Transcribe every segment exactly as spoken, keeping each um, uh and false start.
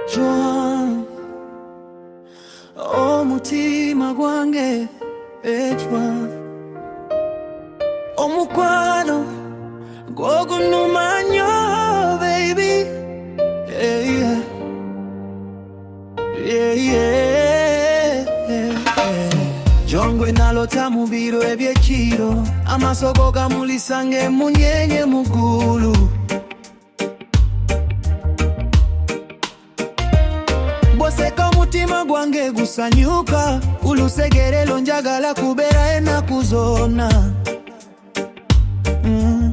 Joan, omutima gwange Joan, omukwano gwogunuma nnyo baby, yeah, yeah. Yeah, yeah, yeah. Jongwe nalota mu biro ebyekiro, amasogo gamulisange munyenye mugulu. Boseka mutima gwange gusanyuka, ulusegerelo njagala kubeera ennaku zonna. mm.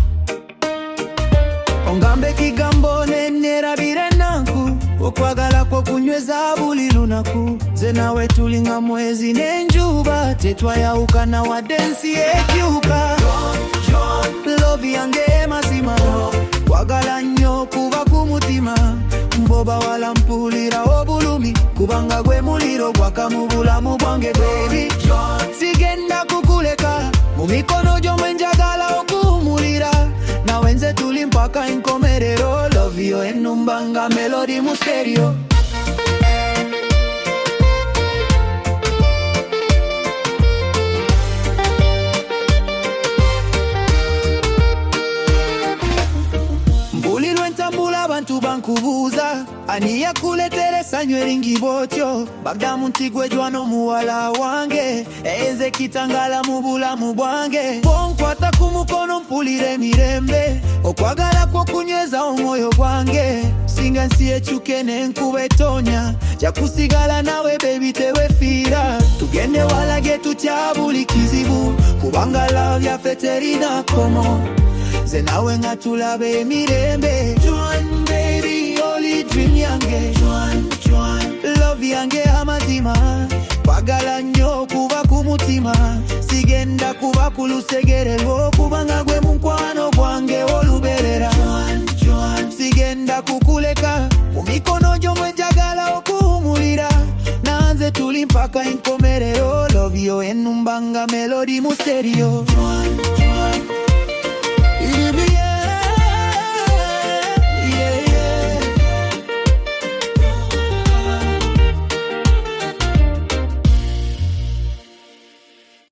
Ongambe kigambo nenerabire ennaku, okwagala kwo kunyweza buli lunaku. Ze nawe tulinga mwezi n'enjuba, tetwayawukana wadde ensi ekyuka. Love yange mazima, kwagala nnyo kuva ku mutima. Mboba wala mpulira obulumi, kubanga gwe muliro gwaka mu bulamu bwange baby. Sigenda kukuleka mu mikono gyo mwe njagala okuwumulira, nawe nze tuli mpaka enkomerero. Love yo ennumba nga melody mu stereo. Mbulirwa entambula abantu bankubuuza, ani yakuleetera essanyu eringi bwotyo? Bagdamu nti gwe Joan omuwala wange, enze kitangala mu bulamu bwange. Bonkwata ku mukono mpulira emirembe, okwagala kwo kunyweza omwoyo gwange. Singa nsi ekyuke n'enkuba etonya, jakusigala nawe baby tewefiira. Tugende walage tutya buli kizibu, kubanga love yaffe terina kkomo. Ze nawe nga tulabe emirembe. Joan baby, only dream yange. Joan, Joan, love yange amazima, kwagala nnyo kuva ku mutima. Sigenda kuba ku lusegerero, kubanga gwe mukwano gwange oluberera. Joan, Joan, sigenda kukuleka mu mikono gyo mwe njagala okuwumulira, nanze tuli mpaka enkomerero. Love yo ennumba nga melody mu stereo. Joan,